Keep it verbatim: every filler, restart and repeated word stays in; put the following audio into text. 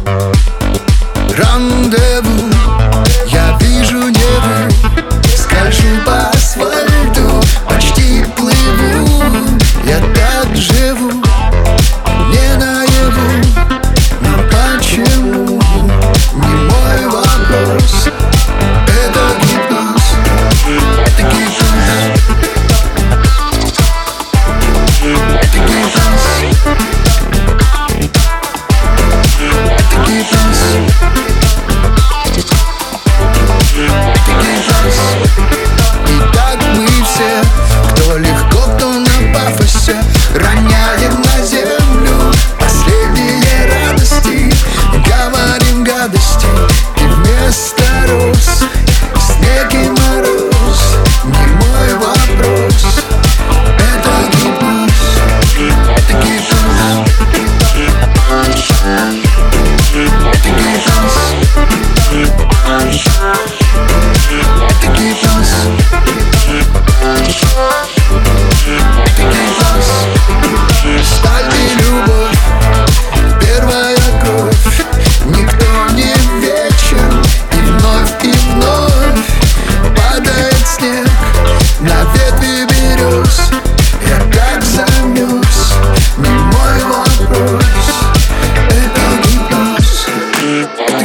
Рандеву, я вижу небо, скольжу по асфальту, почти плыву. Я так живу, не наяву, но почему? Не мой вопрос. Это гипноз, это гипноз, это гипноз, это гипноз, это гипноз. И так мы все, кто легко, кто на пафосе, роняем на землю последние радости, говорим гадости, и вместо роз снег и мороз. Не мой вопрос. Это гипноз, это гипноз, это гипноз, это гипноз, это гипноз. Сталь и любовь, первая кровь. Никто не вечен, и вновь, и вновь падает снег на ветви берез. Я так замерз, не мой вопрос. Это гипноз.